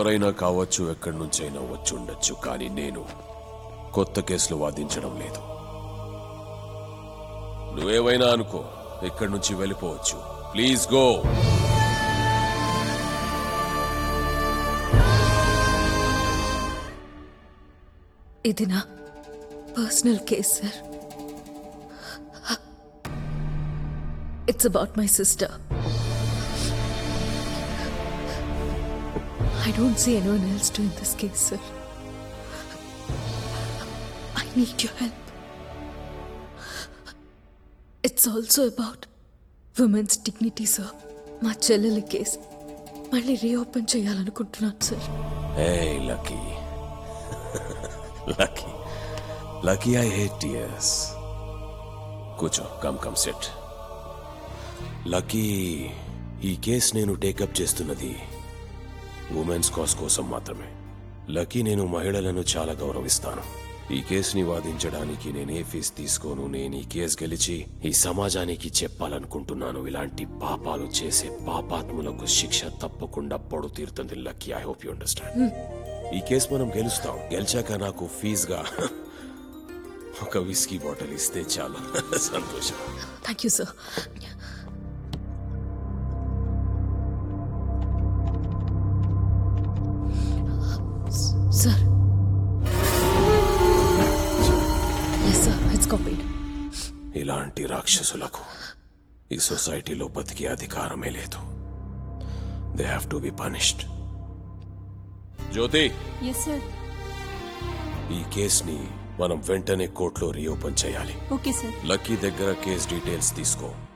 ఎవరైనా కావచ్చు, ఎక్కడి నుంచైనా వచ్చి ఉండొచ్చు, కానీ నేను కొత్త కేసులు వాదించడం లేదు. నువ్వేవైనా అనుకో, ఇక్కడి నుంచి వెళ్ళిపోవచ్చు. Please go. ఇది నా personal case sir. It's about my sister. I don't see anyone else doing this case, sir. I need your help. It's also about women's dignity, sir. మా చెల్లెలి కేసు మళ్ళీ రీఓపెన్ చేయాలనుకుంటున్నాను sir. Hey, Lucky. Lucky, I hate tears. కూర్చో, come sit. Lucky, ఈ case నేను take up చేస్తున్నది women's cause కోసం మాత్రమే. లక్కీ, నేను మహిళలను చాలా గౌరవిస్తాను. ఈ కేసుని వాదించడానికి నేనే ఫీజు తీసుకోను. నేను ఈ కేసు గెలిచి ఈ సమాజానికి చెప్పాలనుకుంటున్నాను, ఇలాంటి పాపాలు చేసే పాపాత్ములకు శిక్ష తప్పకుండా పడు తీరుతుంది. Lucky, I hope you understand. ఈ కేసు మనం గెలుస్తాం. గెలిచాక నాకు ఫీజుగా ఒక విస్కీ బాటిల్ ఇస్తే చాలు. సంతోషం. Thank you sir. Sir, yes sir, it's copied. ఇలాంటి రాక్షసులకు ఈ సొసైటీలో బతికే అధికారమే లేదు. They have to be punished. Jyothi, yes sir. ఈ కేసుని మనం వెంటనే కోర్టులో రీఓపెన్ చేయాలి. Okay sir. లక్కీ దగ్గర కేస్ డీటెయిల్స్ తీసుకో.